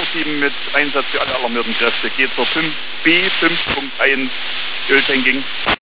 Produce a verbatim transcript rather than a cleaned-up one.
sieben mit Einsatz für alle alarmierten Kräfte. Geht zur fünf B fünf Punkt eins Öltanking.